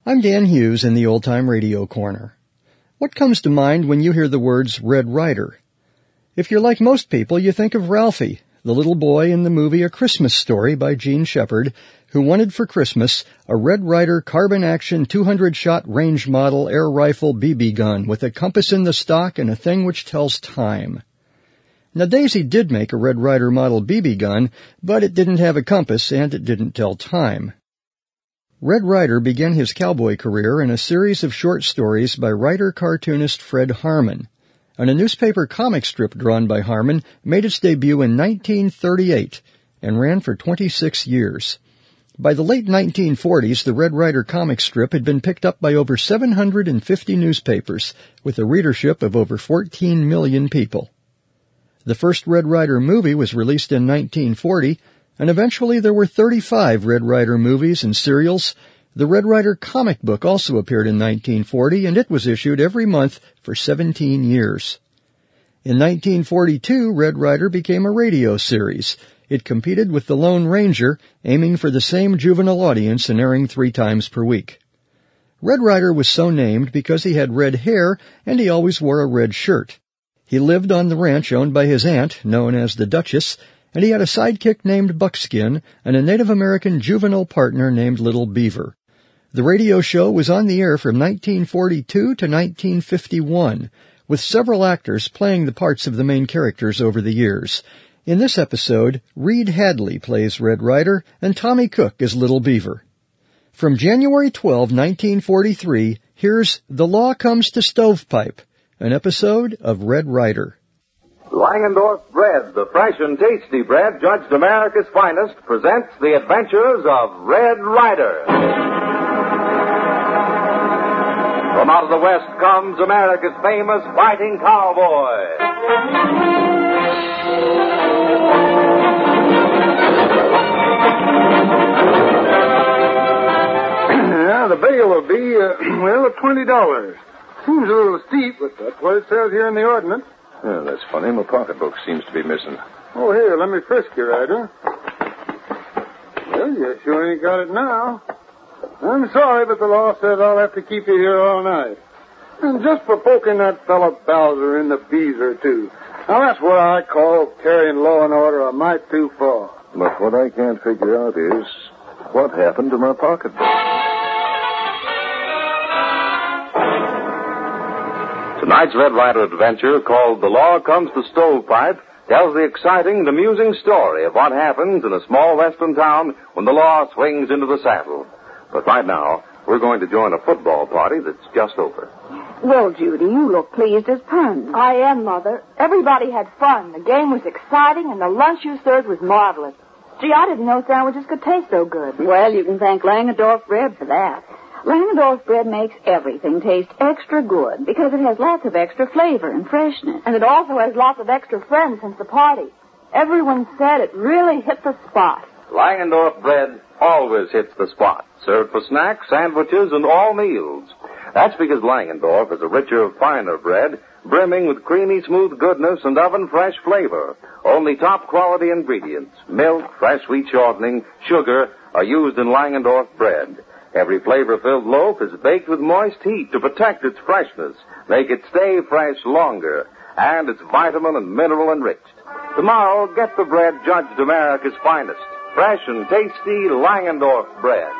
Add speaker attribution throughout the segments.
Speaker 1: I'm Dan Hughes in the Old Time Radio Corner. What comes to mind when you hear the words Red Ryder? If you're like most people, you think of Ralphie, the little boy in the movie A Christmas Story by Gene Shepard, who wanted for Christmas a Red Ryder carbine-action 200-shot range model air rifle BB gun with a compass in the stock and a thing which tells time. Now, Daisy did make a Red Ryder model BB gun, but it didn't have a compass and it didn't tell time. Red Ryder began his cowboy career in a series of short stories by writer-cartoonist Fred Harman, and a newspaper comic strip drawn by Harman made its debut in 1938 and ran for 26 years. By the late 1940s, the Red Ryder comic strip had been picked up by over 750 newspapers, with a readership of over 14 million people. The first Red Ryder movie was released in 1940, and eventually there were 35 Red Ryder movies and serials. The Red Ryder comic book also appeared in 1940, and it was issued every month for 17 years. In 1942, Red Ryder became a radio series. It competed with The Lone Ranger, aiming for the same juvenile audience and airing 3 times per week. Red Ryder was so named because he had red hair and he always wore a red shirt. He lived on the ranch owned by his aunt, known as the Duchess, and he had a sidekick named Buckskin and a Native American juvenile partner named Little Beaver. The radio show was on the air from 1942 to 1951, with several actors playing the parts of the main characters over the years. In this episode, Reed Hadley plays Red Ryder and Tommy Cook is Little Beaver. From January 12, 1943, here's The Law Comes to Stovepipe, an episode of Red Ryder.
Speaker 2: Langendorf Bread, the fresh and tasty bread judged America's finest, presents the adventures of Red Ryder. From out of the West comes America's famous fighting cowboy.
Speaker 3: Yeah, the bail will be, $20. Seems a little steep, but that's what it says here in the ordinance.
Speaker 4: Yeah, that's funny. My pocketbook seems to be missing.
Speaker 3: Oh, here, let me frisk you, Ryder. Well, you sure ain't got it now. I'm sorry, but the law says I'll have to keep you here all night. And just for poking that fellow Bowser in the beezer, too. Now, that's what I call carrying law and order a mite too far.
Speaker 4: But what I can't figure out is what happened to my pocketbook.
Speaker 2: Tonight's Red Ryder adventure, called The Law Comes to Stovepipe, tells the exciting and amusing story of what happens in a small western town when the law swings into the saddle. But right now, we're going to join a football party that's just over.
Speaker 5: Well, Judy, you look pleased as puns.
Speaker 6: I am, Mother. Everybody had fun. The game was exciting, and the lunch you served was marvelous. Gee, I didn't know sandwiches could taste so good.
Speaker 5: Well, you can thank Langendorf Bread for that. Langendorf Bread makes everything taste extra good because it has lots of extra flavor and freshness.
Speaker 6: And it also has lots of extra friends since the party. Everyone said it really hit the spot.
Speaker 2: Langendorf Bread always hits the spot. Served for snacks, sandwiches, and all meals. That's because Langendorf is a richer, finer bread, brimming with creamy, smooth goodness and oven-fresh flavor. Only top-quality ingredients, milk, fresh wheat shortening, sugar, are used in Langendorf Bread. Every flavor-filled loaf is baked with moist heat to protect its freshness, make it stay fresh longer, and it's vitamin and mineral enriched. Tomorrow, get the bread judged America's finest, fresh and tasty Langendorf Bread.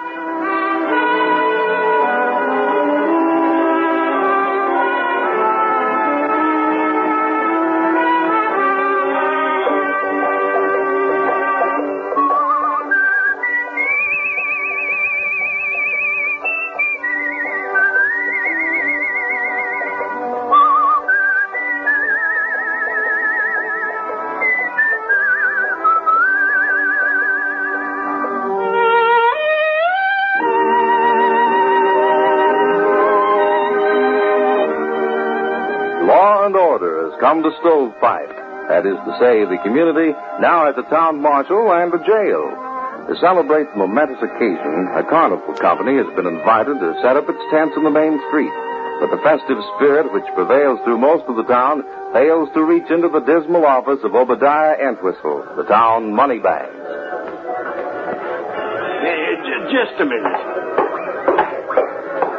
Speaker 2: Come to Stovepipe. That is to say, the community now has a town marshal and a jail. To celebrate the momentous occasion, a carnival company has been invited to set up its tents in the main street. But the festive spirit which prevails through most of the town fails to reach into the dismal office of Obadiah Entwistle, the town moneybags.
Speaker 7: Just a minute.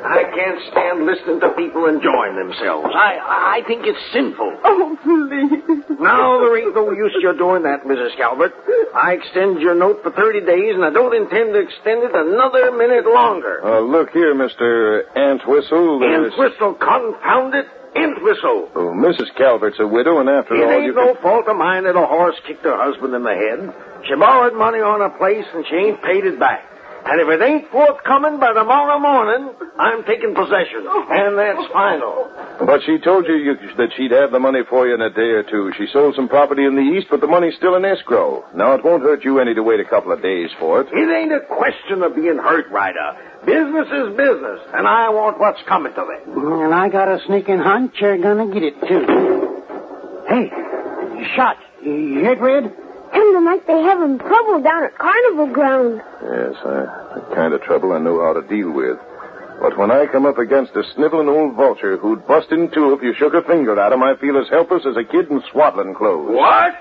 Speaker 7: I can't stand listening to people enjoying themselves. I think it's sinful.
Speaker 6: Oh, please.
Speaker 7: Now, there ain't no use you're doing that, Mrs. Calvert. I extend your note for 30 days, and I don't intend to extend it another minute longer.
Speaker 4: Look here, Mr. Entwistle.
Speaker 7: Entwistle, confound it. Entwistle.
Speaker 4: Oh, Mrs. Calvert's a widow, and after all,
Speaker 7: It ain't no fault of mine that a horse kicked her husband in the head. She borrowed money on a place, and she ain't paid it back. And if it ain't forthcoming by tomorrow morning, I'm taking possession. And that's final.
Speaker 4: But she told you that she'd have the money for you in a day or two. She sold some property in the east, but the money's still in escrow. Now, it won't hurt you any to wait a couple of days for it.
Speaker 7: It ain't a question of being hurt, Ryder. Business is business, and I want what's coming to it.
Speaker 8: And I got a sneaking hunch you're gonna get it, too. Hey, shot. You heard, Red?
Speaker 9: Sounded like they having trouble down at Carnival Ground.
Speaker 4: Yes, the kind of trouble I know how to deal with. But when I come up against a sniveling old vulture who'd bust in two if you shook a finger at him, I feel as helpless as a kid in swaddling clothes.
Speaker 10: What?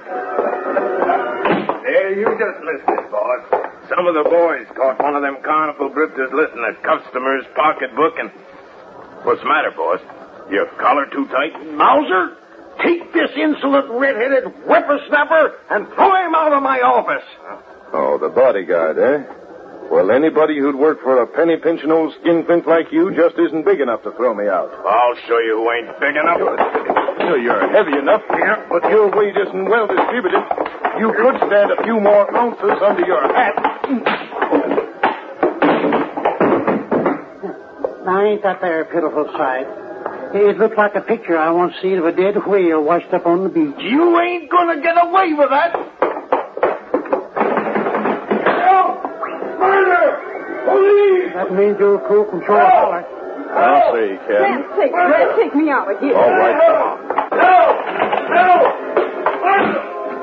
Speaker 10: There, you just listen, boss. Some of the boys caught one of them carnival drifters listening to customers' pocketbook and... What's the matter, boss? Your collar too tight?
Speaker 7: Mauser, take this insolent red-headed whippersnapper and throw him out of my office.
Speaker 4: Oh, the bodyguard, eh? Well, anybody who'd work for a penny-pinching old skinflint like you just isn't big enough to throw me out.
Speaker 10: I'll show you who ain't big enough.
Speaker 4: Sure, you're heavy enough.
Speaker 10: Yeah.
Speaker 4: But your weight isn't well distributed. You could stand a few more ounces under your hat.
Speaker 8: Now, ain't that there a pitiful sight? It looked like a picture I once seen of a dead whale washed up on the beach.
Speaker 7: You ain't gonna get away with that. Help! Murder! Police!
Speaker 8: That means you'll cool control holler.
Speaker 4: I'll see, Ken.
Speaker 6: Red, take me out of here.
Speaker 4: All right.
Speaker 7: Help! Help! Murder!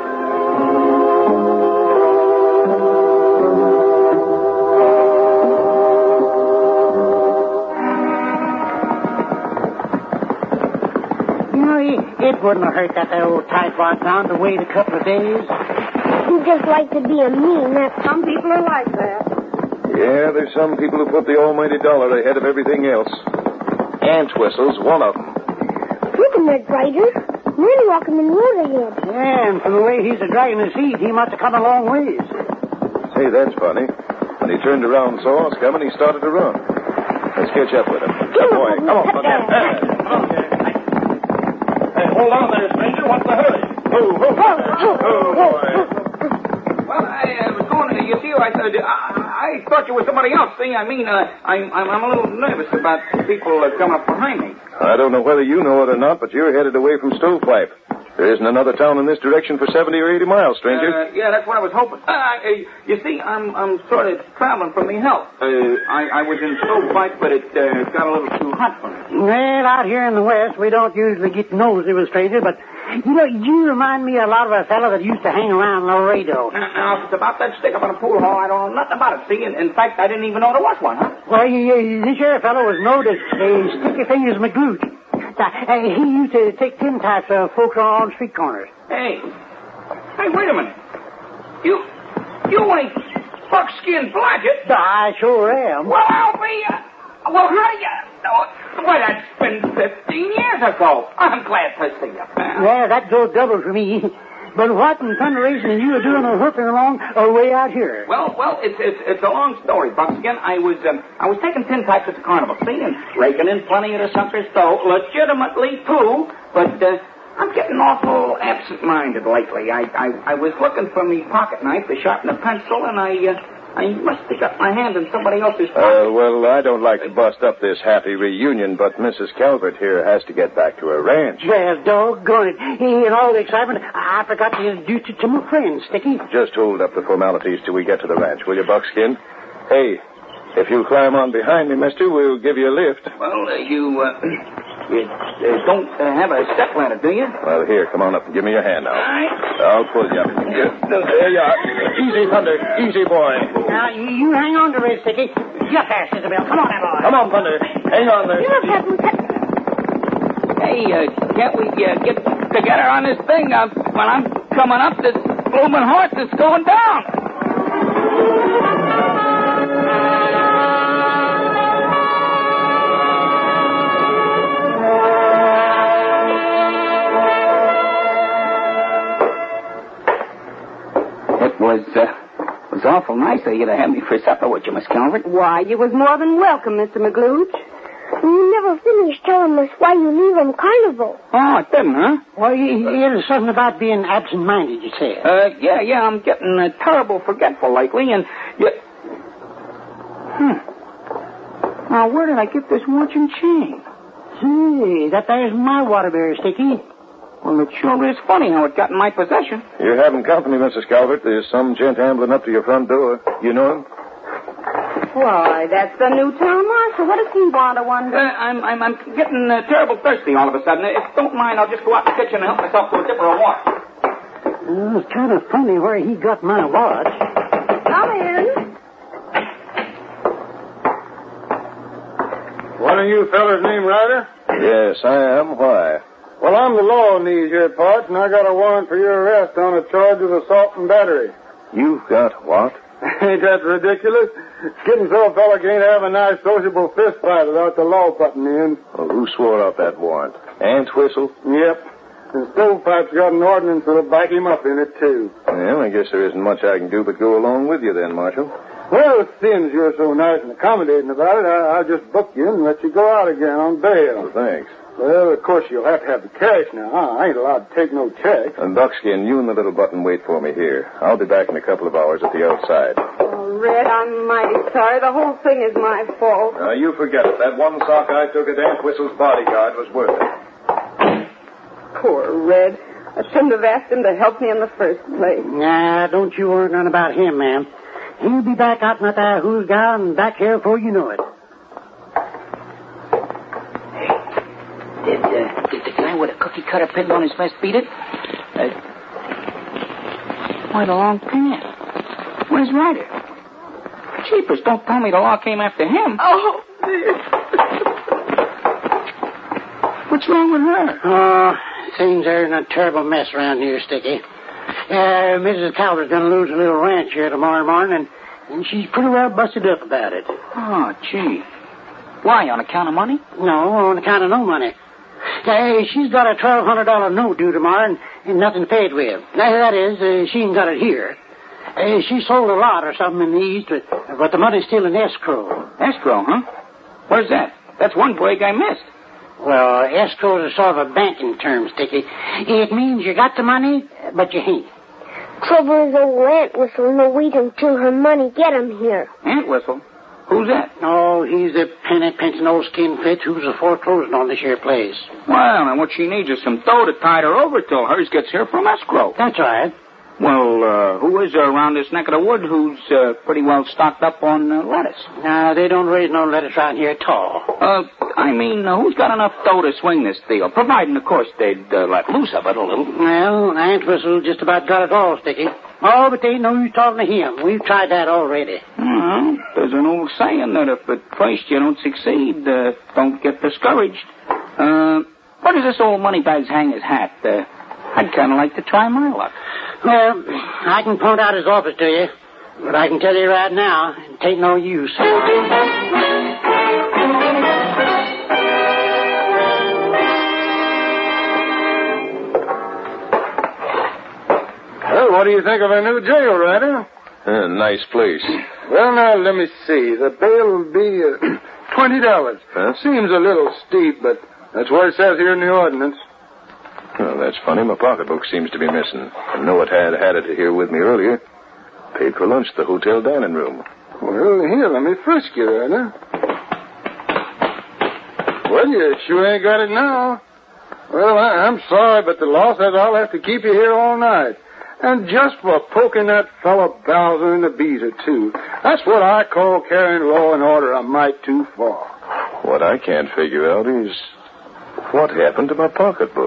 Speaker 8: It wouldn't have hurt that there old tightwad down to wait a couple of days.
Speaker 9: You just like to be a mean.
Speaker 6: Some people are like that.
Speaker 4: Yeah, there's some people who put the almighty dollar ahead of everything else. Entwistle's one of them.
Speaker 9: Look at that, Ryder. Really walking in the road ahead.
Speaker 8: Yeah, and from the way he's dragging his feet, he must have come a long ways.
Speaker 4: Say, that's funny. When he turned around and saw us coming, he started to run. Let's catch up with him. Good boy. Come on, buddy.
Speaker 10: Hold on there, stranger. What's the hurry?
Speaker 4: Oh, boy.
Speaker 11: Well, I was going to, you see, I thought you were somebody else. See, I'm a little nervous about people coming up behind me.
Speaker 4: I don't know whether you know it or not, but you're headed away from Stovepipe. There isn't another town in this direction for 70 or 80 miles, stranger.
Speaker 11: Yeah, that's what I was hoping. You see, I'm sort of traveling for me health. I was in Stovepipe, but it got a little too hot for me.
Speaker 8: Well, out here in the West, we don't usually get nosy with strangers, but, you remind me a lot of a fellow that used to hang around Laredo.
Speaker 11: Now, if it's about that stick up in a pool hall, I don't know nothing about it, see? In fact, I didn't even know there was one, huh?
Speaker 8: Well, this here fellow was known as Sticky Fingers McGloot. He used to take tin types of folks on street corners.
Speaker 11: Hey, wait a minute. You ain't Buckskin Blodgett.
Speaker 8: I sure am.
Speaker 11: Well, I'll be, how do you... Well, that's been 15 years ago. I'm glad to see you, pal.
Speaker 8: Yeah, that goes double for me. But what in thunderation are you doing hoofing along way out here?
Speaker 11: Well, it's a long story, Buckskin. I was taking tin types at the carnival, see, and raking in plenty of the suckers, though legitimately too. But I'm getting awful absent-minded lately. I was looking for me pocket knife to sharpen a pencil, and I must have got my hand in somebody else's pocket.
Speaker 4: Well, I don't like to bust up this happy reunion, but Mrs. Calvert here has to get back to her ranch.
Speaker 8: Well, doggone it. In all the excitement, I forgot to introduce you to my friend, Sticky.
Speaker 4: Just hold up the formalities till we get to the ranch, will you, Buckskin? Hey, if you'll climb on behind me, mister, we'll give you a lift.
Speaker 11: Well, you don't have a stepladder, do you?
Speaker 4: Well, here, come on up and give me your hand now.
Speaker 11: All right.
Speaker 4: I'll pull you up. There you are. Easy, Thunder. Easy, boy.
Speaker 8: Now, you hang on to Red Sticky. You're fast, Isabel. Come on, now, boy.
Speaker 4: Come on, Thunder. Hang on there.
Speaker 11: Hey, can't we get together on this thing? When I'm coming up, this blooming horse is going down. It was awful nice of you to have me for supper with you, Miss Calvert.
Speaker 6: Why, you was more than welcome, Mr. McGlooch.
Speaker 9: You never finished telling us why you leave them carnival.
Speaker 11: Oh, it didn't, huh?
Speaker 8: Well, it was something about being absent-minded, you said.
Speaker 11: Yeah, I'm getting terrible forgetful lately, and... Now, where did I get this watch and chain?
Speaker 8: Say, that there's my Waterbury, Sticky.
Speaker 11: Well, it sure is funny how it got in my possession.
Speaker 4: You're having company, Mrs. Calvert. There's some gent ambling up to your front door. You know him?
Speaker 6: Why, that's the new town marshal. What does he want, I wonder?
Speaker 11: I'm getting terrible thirsty all of a sudden. If you don't mind, I'll just go out in the kitchen and help myself to a dipper of water.
Speaker 8: It's kind of funny where he got my watch.
Speaker 6: Come in.
Speaker 3: One of you fellas named Ryder?
Speaker 4: Yes, I am. Why?
Speaker 3: Well, I'm the law in these here parts, and I got a warrant for your arrest on a charge of assault and battery.
Speaker 4: You've got what?
Speaker 3: Ain't that ridiculous? Getting so a fella can't have a nice sociable fist fight without the law putting in.
Speaker 4: Well, who swore out that warrant? Antwistle?
Speaker 3: Yep. And Stovepipe's got an ordinance that'll back him up in it, too.
Speaker 4: Well, I guess there isn't much I can do but go along with you then, Marshal.
Speaker 3: Well, since you're so nice and accommodating about it, I'll just book you and let you go out again on bail.
Speaker 4: Well, thanks.
Speaker 3: Well, of course, you'll have to have the cash now. I ain't allowed to take no checks.
Speaker 4: And Buckskin, you and the little button wait for me here. I'll be back in a couple of hours at the outside.
Speaker 6: Oh, Red, I'm mighty sorry. The whole thing is my fault.
Speaker 4: Now, you forget it. That one sock I took at Antwistle's bodyguard was worth it.
Speaker 6: Poor Red. I shouldn't have asked him to help me in the first place.
Speaker 8: Nah, don't you worry none about him, ma'am. He'll be back out in that there who's gal and back here before you know it.
Speaker 11: Did the guy with a cookie cutter pin on his vest beat it? Why the long pants? Where's Ryder? Jeepers, don't tell me the law came after him.
Speaker 6: Oh, dear.
Speaker 11: What's wrong with her?
Speaker 8: Oh, things are in a terrible mess around here, Sticky. Mrs. Calvert's going to lose a little ranch here tomorrow morning, and she's pretty well busted up about it.
Speaker 11: Oh, gee. Why, on account of money?
Speaker 8: No, on account of no money. She's got a $1,200 note due tomorrow and nothing paid with. That is, she ain't got it here. She sold a lot or something in the East, but the money's still in escrow.
Speaker 11: Escrow, huh? Where's that? That's one break I missed.
Speaker 8: Well, escrow is a sort of a banking term, Sticky. It means you got the money, but you ain't.
Speaker 9: Trouble is old Antwhistle no wait until her money get him here.
Speaker 11: Antwhistle? Who's that?
Speaker 8: Oh, he's the penny-pinching old skinflint who's foreclosing on this here place.
Speaker 11: Well, and what she needs is some dough to tide her over till hers gets here from escrow.
Speaker 8: That's right.
Speaker 11: Well, who is there around this neck of the wood who's pretty well stocked up on lettuce?
Speaker 8: They don't raise no lettuce around here at all.
Speaker 11: Who's got enough dough to swing this deal? Providing, of course, they'd let loose of it a little.
Speaker 8: Well, Antwhistle just about got it all, Sticky. Oh, but they ain't no use talking to him. We've tried that already.
Speaker 11: Well, there's an old saying that if at first you don't succeed, don't get discouraged. Where does this old moneybags hang his hat? I'd kind of like to try my luck.
Speaker 8: Well, I can point out his office to you, but I can tell you right now, it ain't no use.
Speaker 3: Well, what do you think of our new jail, Ryder?
Speaker 4: Nice place.
Speaker 3: Well, now, let me see. The bail will be $20.
Speaker 4: Huh?
Speaker 3: Seems a little steep, but that's what it says here in the ordinance.
Speaker 4: Well, that's funny. My pocketbook seems to be missing. I know it had it here with me earlier. Paid for lunch at the hotel dining room.
Speaker 3: Well, here, let me frisk you, Ryder. Well, you sure ain't got it now. Well, I'm sorry, but the law says I'll have to keep you here all night. And just for poking that fellow Bowser in the beezer, too. That's what I call carrying law and order a mite too far.
Speaker 4: What I can't figure out is what happened to my pocketbook.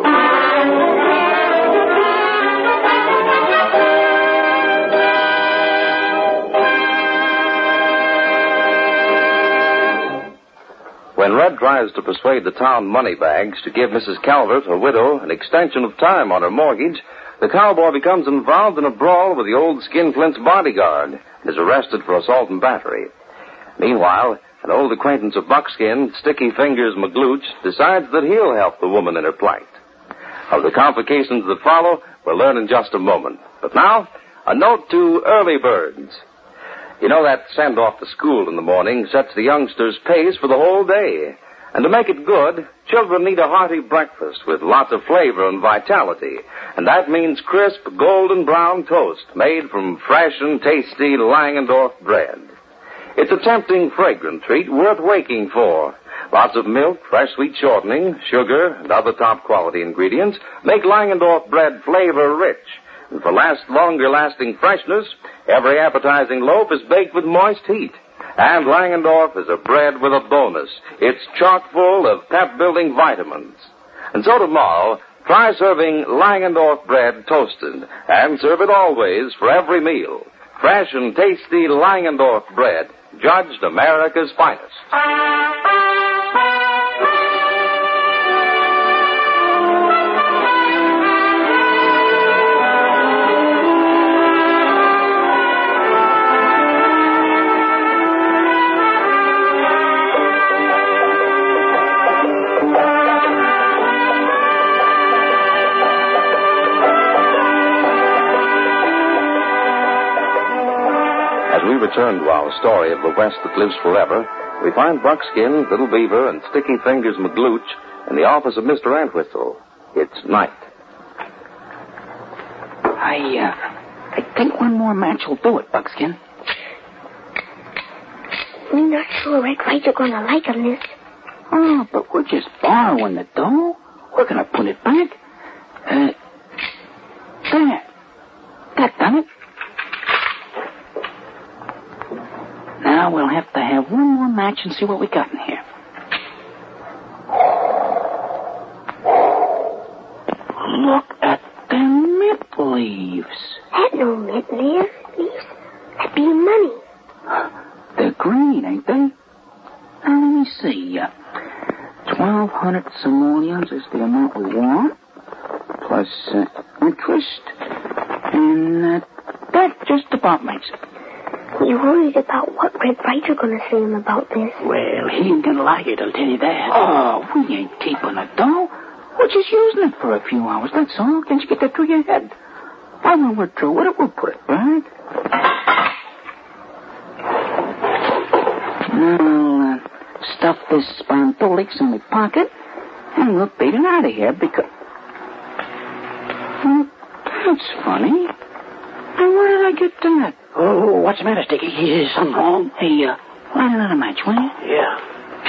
Speaker 2: When Red tries to persuade the town moneybags to give Mrs. Calvert, a widow, an extension of time on her mortgage, the cowboy becomes involved in a brawl with the old skinflint's bodyguard and is arrested for assault and battery. Meanwhile, an old acquaintance of Buckskin, Sticky Fingers McGlooch, decides that he'll help the woman in her plight. Of the complications that follow, we'll learn in just a moment. But now, A note to early birds. You know that send off to school in the morning sets the youngsters' pace for the whole day. And to make it good, children need a hearty breakfast with lots of flavor and vitality. And that means crisp, golden brown toast made from fresh and tasty Langendorf bread. It's a tempting, fragrant treat worth waking for. Lots of milk, fresh sweet shortening, sugar, and other top-quality ingredients make Langendorf bread flavor-rich. And for longer-lasting freshness, every appetizing loaf is baked with moist heat. And Langendorf is a bread with a bonus. It's chock full of pep-building vitamins. And so tomorrow, try serving Langendorf bread toasted. And serve it always for every meal. Fresh and tasty Langendorf bread, judged America's finest. We return to our story of the West that lives forever. We find Buckskin, Little Beaver, and Sticky Fingers McGlooch in the office of Mr. Antwistle. It's night.
Speaker 11: I think one more match will do it, Buckskin.
Speaker 9: We're not sure Red Ryder's going to like him, Miss.
Speaker 11: Oh, but we're just borrowing the dough. We're going to put it back. There. That done it. Now we'll have to have one more match and see what we got in here. Look at them mint leaves.
Speaker 9: That no mint leaves. That'd be money.
Speaker 11: They're green, ain't they? Now, let me see. 1,200 simoleons is the amount we want, plus interest, and that just about makes it.
Speaker 9: We're worried about what Red Ryder's going to say him about this.
Speaker 11: Well, he ain't going to like it, I'll tell you that. Oh, we ain't keeping it, though. We're just using it for a few hours, that's all. Can't you get that through your head? Why, when we're through with it, we'll put it back. Now, stuff this Spantolix in my pocket, and we'll beat it out of here because... Well, that's funny. Now, where did I get that? Oh, what's the matter, Sticky? Is something wrong? Hey, light another match, will you?
Speaker 7: Yeah.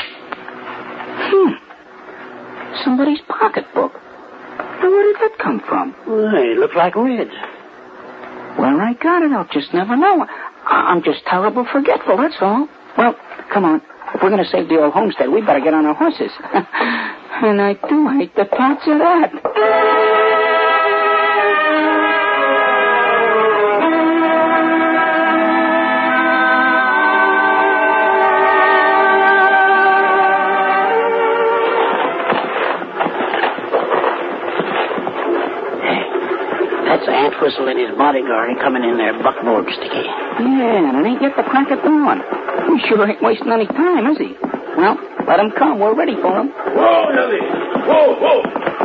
Speaker 11: Somebody's pocketbook. Now, where did that come from?
Speaker 7: Well, it looks like Red.
Speaker 11: Where I got it, I'll just never know. I'm just terrible forgetful, that's all. Well, come on. If we're going to save the old homestead, we better get on our horses. And I do hate the thoughts of that.
Speaker 8: Antwistle and his bodyguard are coming in there buckboard, Sticky.
Speaker 11: Yeah, and it ain't yet the crack of dawn. He sure ain't wasting any time, is he? Well, let him come. We're ready for him.
Speaker 10: Whoa, Lily! Whoa, whoa!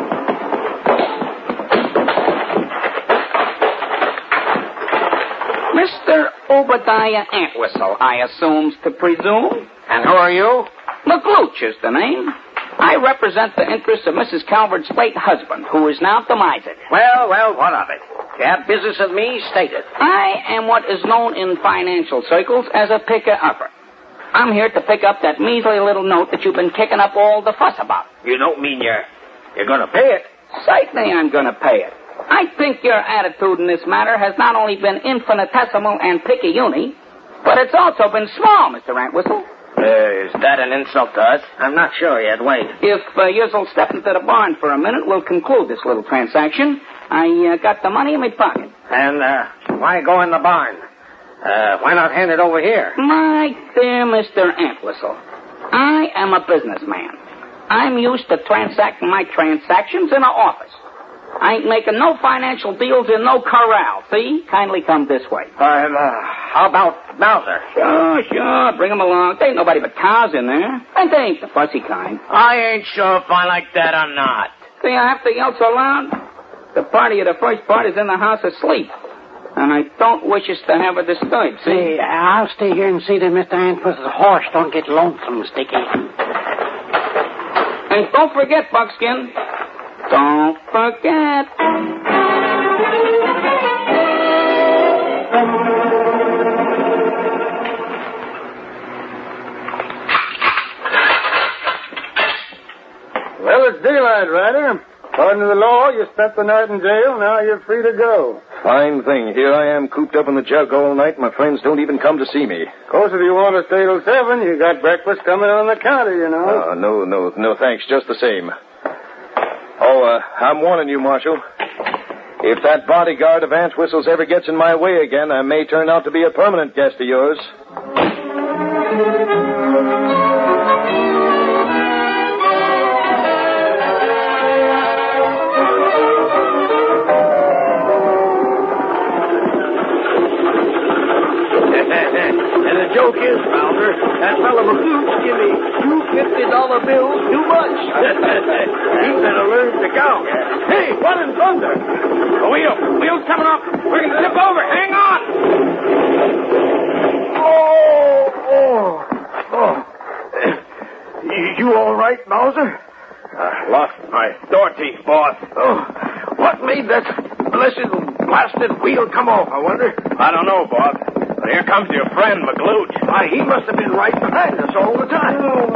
Speaker 11: Mr. Obadiah Antwistle, I assume's to presume.
Speaker 7: And who are you?
Speaker 11: McGlooch is the name. I represent the interests of Mrs. Calvert's late husband, who is now demised.
Speaker 7: Well, what of it? If you have business with me, state it.
Speaker 11: I am what is known in financial circles as a picker-upper. I'm here to pick up that measly little note that you've been kicking up all the fuss about.
Speaker 7: You don't mean you're going to pay it?
Speaker 11: Certainly I'm going to pay it. I think your attitude in this matter has not only been infinitesimal and picayune, but it's also been small, Mr. Antwistle.
Speaker 7: Is that an insult to us? I'm not sure yet. Wait.
Speaker 11: If you'll step into the barn for a minute, we'll conclude this little transaction. I got the money in my pocket.
Speaker 7: And why go in the barn? Why not hand it over here?
Speaker 11: My dear Mr. Antwistle, I am a businessman. I'm used to transacting my transactions in an office. I ain't making no financial deals in no corral, see? Kindly come this way.
Speaker 7: How about Bowser?
Speaker 11: Sure, bring him along. There ain't nobody but cows in there. And they ain't the fussy kind.
Speaker 7: I ain't sure if I like that or not.
Speaker 11: See, I have to yell so loud? The party of the first part is in the house asleep. And I don't wish us to have her disturbed, see?
Speaker 8: Hey, I'll stay here and see that Mr. Antwistle's horse don't get lonesome, Sticky.
Speaker 11: And don't forget, Buckskin. Don't forget.
Speaker 3: Well, it's daylight, Ryder. According to the law, you spent the night in jail. Now you're free to go.
Speaker 4: Fine thing. Here I am cooped up in the jug all night. My friends don't even come to see me.
Speaker 3: Of course, if you want to stay till 7, you got breakfast coming on the counter, you know.
Speaker 4: No, thanks. Just the same. Oh, I'm warning you, Marshal. If that bodyguard of Antwistle's ever gets in my way again, I may turn out to be a permanent guest of yours.
Speaker 7: And the joke is, Bowser, that fellow McLuch give me two $50 bills too much. He better learn to count. Hey, what in thunder?
Speaker 10: The wheel's coming up. We're going to tip over. Hang on.
Speaker 7: You all right, Bowser?
Speaker 10: Lost my store teeth, boss.
Speaker 7: Oh, what made that blessed blasted wheel come off, I wonder?
Speaker 10: I don't know, boss. But here comes your friend, McLuch.
Speaker 7: Why, he must have been right behind us all the time.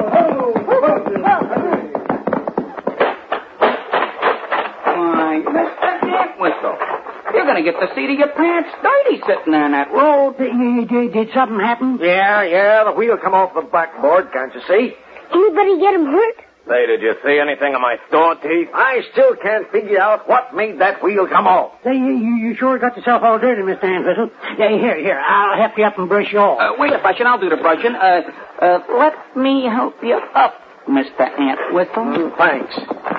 Speaker 11: Why, Mr. Antwistle, you're going to get the seat of your pants dirty sitting there in that road.
Speaker 8: Did something happen?
Speaker 7: Yeah, the wheel come off the backboard, can't you see?
Speaker 9: Anybody get him hurt?
Speaker 10: Say, did you see anything of my store teeth?
Speaker 7: I still can't figure out what made that wheel come off.
Speaker 8: Say, you sure got yourself all dirty, Mr. Antwistle. Yeah, here, I'll help you up and brush you off.
Speaker 11: Wait a second, I'll do the brushing. Let me help you up, Mr. Antwistle.
Speaker 7: Thanks.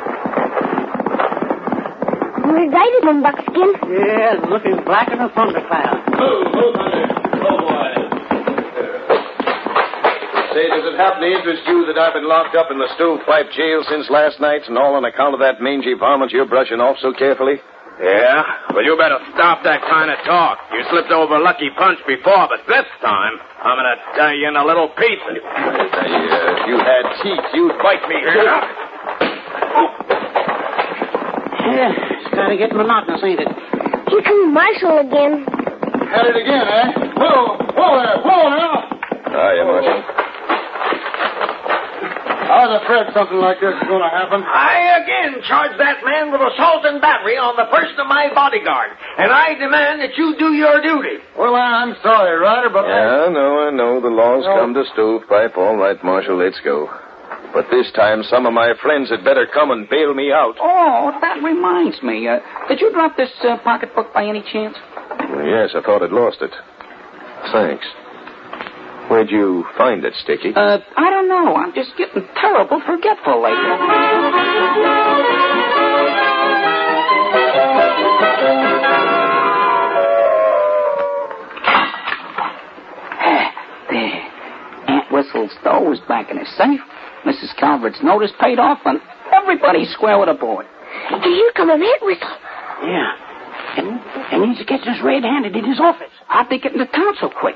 Speaker 9: We're guided him, Buckskin.
Speaker 8: Yeah, it's looking black in a thundercloud.
Speaker 4: Move, Hunter. Oh, boy. Say, does it happen to interest you that I've been locked up in the stovepipe jail since last night, and all on account of that mangy varmint you're brushing off so carefully?
Speaker 10: Yeah? Well, you better stop that kind of talk. You slipped over Lucky Punch before, but this time, I'm going to tear you in a little pieces.
Speaker 4: If you had teeth, you'd bite me.
Speaker 8: Yeah, it's got to get monotonous, ain't it?
Speaker 9: Here comes Marshal again.
Speaker 3: At it again, eh? Whoa there, whoa now.
Speaker 4: Hiya, Marshal.
Speaker 3: I was afraid something like this was going to happen.
Speaker 7: I again charge that man with assault and battery on the person of my bodyguard, and I demand that you do your duty.
Speaker 3: Well, I'm sorry, Ryder, but...
Speaker 4: Yeah, I know. The law's come to stovepipe. All right, Marshal, let's go. But this time, some of my friends had better come and bail me out.
Speaker 11: Oh, that reminds me. Did you drop this pocketbook by any chance?
Speaker 4: Well, yes, I thought I'd lost it. Thanks. Where'd you find it, Sticky?
Speaker 11: I don't know. I'm just getting terrible forgetful lately. There. Antwistle's dough was back in his safe. Mrs. Calvert's notice paid off, and everybody's square with a board.
Speaker 9: Do you come of Antwistle?
Speaker 8: Yeah. And he's catching us red-handed in his office.
Speaker 11: How'd they get into town so quick?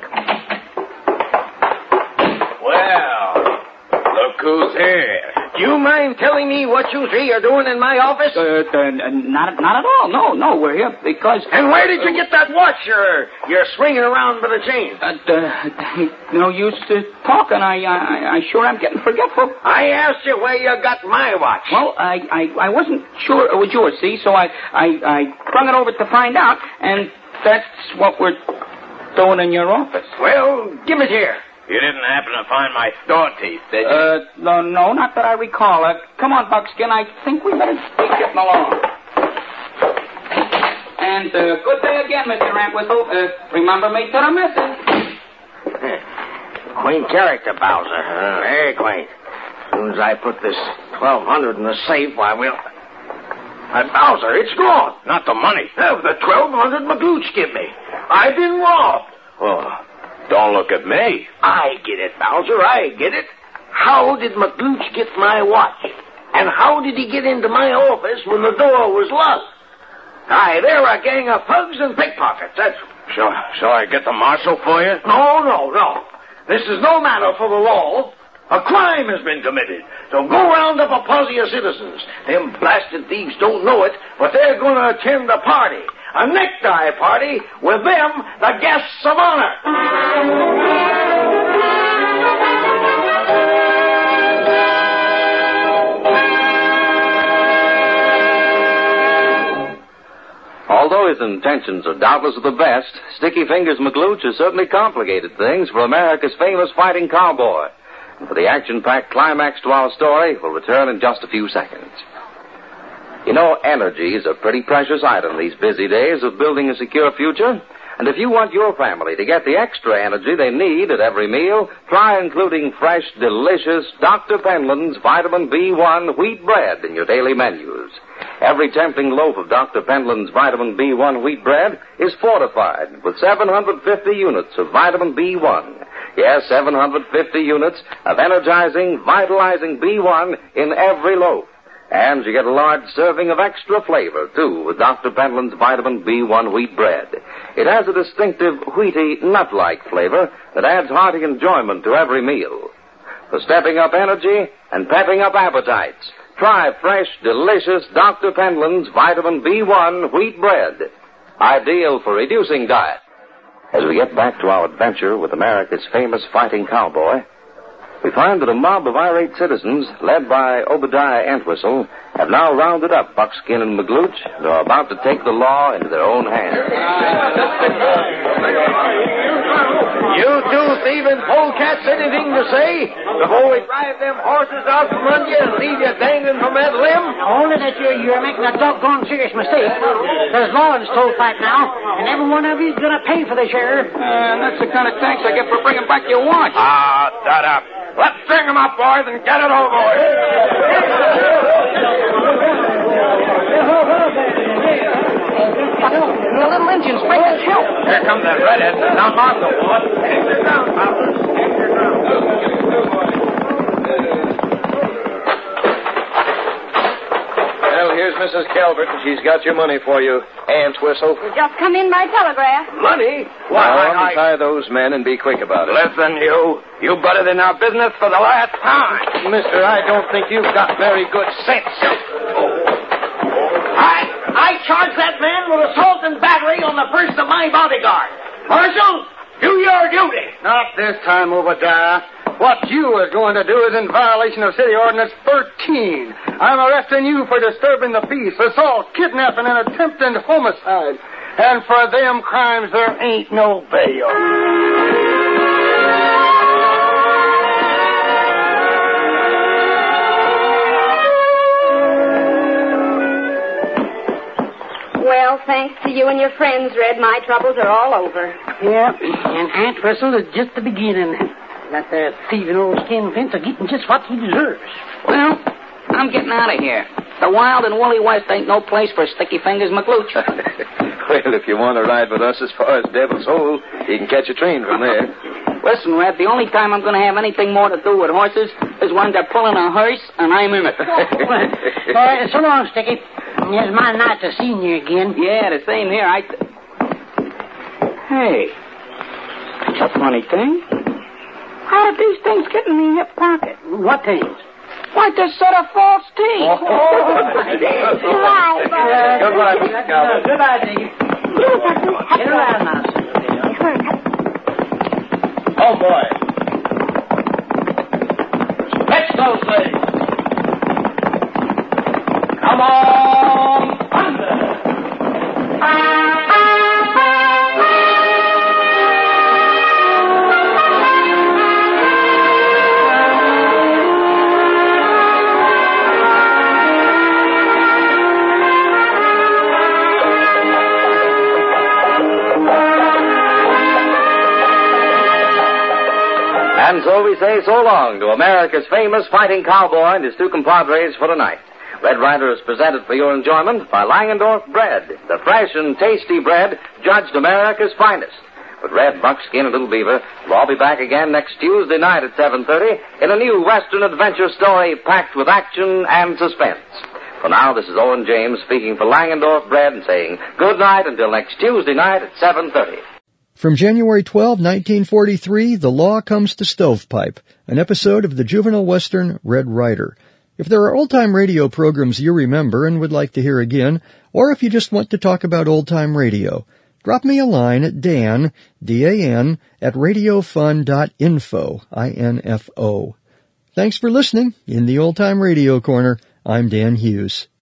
Speaker 10: Well, look who's here.
Speaker 7: Do you mind telling me what you three are doing in my office?
Speaker 11: Not at all. No, we're here because...
Speaker 7: And where did you get that watch you're swinging around by the chain?
Speaker 11: No use talking. I sure am getting forgetful.
Speaker 7: I asked you where you got my watch.
Speaker 11: Well, I wasn't sure it was yours, see, so I brung it over to find out, and that's what we're doing in your office.
Speaker 7: Well, give it here.
Speaker 10: You didn't happen to find my store teeth, did you?
Speaker 11: No, not that I recall. Come on, Buckskin. I think we better be getting along. And good day again, Mr. Antwistle. Remember me to the message.
Speaker 7: Quaint character, Bowser. Very quaint. As soon as I put this $1,200 in the safe, why, we'll... Bowser, it's gone.
Speaker 10: Not the money.
Speaker 7: The $1,200 McLuch give me. I've been robbed.
Speaker 10: Oh, don't look at me.
Speaker 7: I get it, Bowser, I get it. How did McLuch get my watch? And how did he get into my office when the door was locked? Aye, they're a gang of thugs and pickpockets. That's
Speaker 10: Shall I get the marshal for you?
Speaker 7: No. This is no matter for the law. A crime has been committed. So go round up a posse of citizens. Them blasted thieves don't know it, but they're going to attend a party. A necktie party with them, the guests of honor.
Speaker 2: Although his intentions are doubtless the best, Sticky Fingers McGlooch has certainly complicated things for America's famous fighting cowboy. And for the action-packed climax to our story, we'll return in just a few seconds. You know, energy is a pretty precious item these busy days of building a secure future. And if you want your family to get the extra energy they need at every meal, try including fresh, delicious Dr. Penland's Vitamin B1 wheat bread in your daily menus. Every tempting loaf of Dr. Penland's Vitamin B1 wheat bread is fortified with 750 units of Vitamin B1. Yes, 750 units of energizing, vitalizing B1 in every loaf. And you get a large serving of extra flavor, too, with Dr. Penland's Vitamin B1 wheat bread. It has a distinctive wheaty, nut-like flavor that adds hearty enjoyment to every meal. For stepping up energy and pepping up appetites, try fresh, delicious Dr. Penland's Vitamin B1 wheat bread. Ideal for reducing diet. As we get back to our adventure with America's famous fighting cowboy, we find that a mob of irate citizens, led by Obadiah Entwistle, have now rounded up Buckskin and McGlooch and are about to take the law into their own hands.
Speaker 7: You two thieving polecats, anything to say before we drive them horses out from under you and leave you dangling from that limb?
Speaker 8: Only that you're making a doggone serious mistake. There's law in Stovepipe now, and every one of you's going to pay for the share.
Speaker 11: That's the kind of thanks I get for bringing back your watch.
Speaker 10: Ah, shut up. Let's string them up, boys, and get it over with.
Speaker 11: The little engine's bringing help.
Speaker 10: Here comes that redhead. Now, Marshal. Take her down, Papa. Take her down.
Speaker 4: Well, here's Mrs. Calvert, and she's got your money for you, Entwistle.
Speaker 6: Just come in by telegraph.
Speaker 7: Money?
Speaker 4: Now, untie those men and be quick about it.
Speaker 10: Listen, you butted in our business for the last time.
Speaker 7: Mister, I don't think you've got very good sense. I charge that man with assault and battery on the first of my bodyguard. Marshal, do your duty.
Speaker 3: Not this time, Obadiah. What you are going to do is in violation of City Ordinance 13. I'm arresting you for disturbing the peace, assault, kidnapping, and attempted homicide. And for them crimes, there ain't no bail.
Speaker 6: Well, thanks to you and your friends, Red, my troubles are all over.
Speaker 8: Yeah, and Entwistle is just the beginning. That there thieving old skin fence are getting just what he deserves.
Speaker 11: Well, I'm getting out of here. The wild and woolly west ain't no place for Sticky Fingers McGlooch.
Speaker 4: Well, if you want to ride with us as far as Devil's Hole, you can catch a train from there.
Speaker 11: Listen, Red, the only time I'm going to have anything more to do with horses is when they're pulling a hearse and I'm in it.
Speaker 8: So long, Sticky. It's my night to see you again.
Speaker 11: Yeah, the same here. Hey, that's a funny thing. How did these things get in the hip pocket?
Speaker 8: What things?
Speaker 11: Why, this set of false teeth.
Speaker 9: Goodbye.
Speaker 4: Goodbye, Mrs. Calvert.
Speaker 8: Goodbye, Sticky. Get around now,
Speaker 7: Oh, boy. Fetch those things. Come on, thunder.
Speaker 2: And so we say so long to America's famous fighting cowboy and his two compadres for tonight. Red Rider is presented for your enjoyment by Langendorf Bread, the fresh and tasty bread judged America's finest. With Red, Buckskin, and Little Beaver, we'll all be back again next Tuesday night at 7:30 in a new Western adventure story packed with action and suspense. For now, this is Owen James speaking for Langendorf Bread and saying good night until next Tuesday night at 7:30.
Speaker 1: From January 12, 1943, The Law Comes to Stovepipe, an episode of the juvenile western Red Ryder. If there are old-time radio programs you remember and would like to hear again, or if you just want to talk about old-time radio, drop me a line at Dan, D-A-N, at radiofun.info, I-N-F-O. Thanks for listening. In the Old Time Radio Corner, I'm Dan Hughes.